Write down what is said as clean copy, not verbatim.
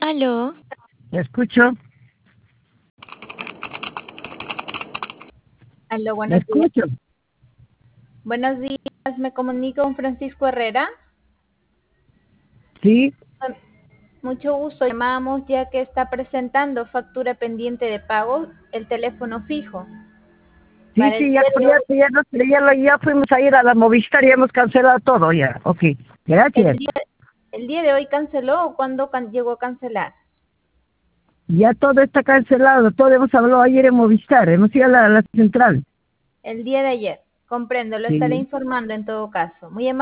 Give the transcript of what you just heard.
Aló. Escucho, Aló, buenos días. escucho. Buenos días, me comunico con Francisco Herrera. Sí, Mucho gusto, llamamos ya que está presentando factura pendiente de pago el teléfono fijo. sí, Para el sí, día de hoy, ya fuimos a ir a la Movistar y hemos cancelado todo ya. Ok, gracias. el día de hoy canceló o cuándo llegó a cancelar. Ya todo está cancelado, todo hemos hablado ayer en Movistar, hemos ido a la central. El día de ayer, comprendo, lo Sí. estaré informando en todo caso. Muy amable.